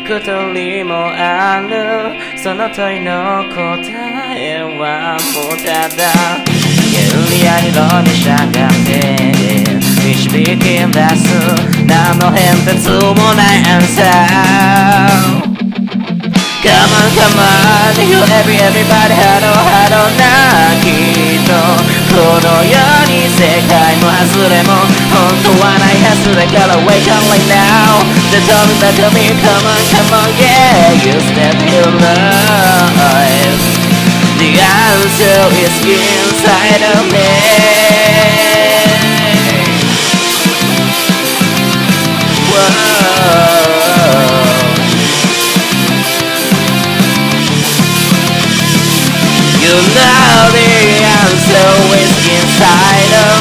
幾人もあるその問いの答えはもうただ原理や理論に従って導き出す何の変哲もないアンサー Come on, come on, you everybody ハローなきっとこの世に世界も外れも本当はないはずだから Wake up right now The time is back to me, come on, come on, yeah You step your life The answer is inside of me You know the answer is inside of